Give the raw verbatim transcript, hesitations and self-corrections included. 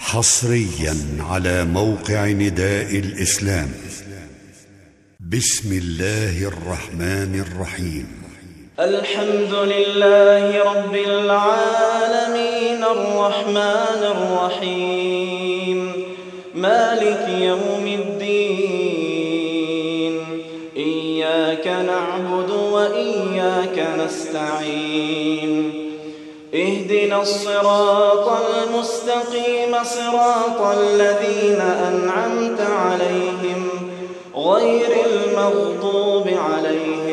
حصريا على موقع نداء الإسلام. بسم الله الرحمن الرحيم. الحمد لله رب العالمين الرحمن الرحيم مالك يوم الدين. إياك نعبد وإياك نستعين. اهدنا الصراط المستقيم صراط الذين أنعمت عليهم غير المغضوب عليهم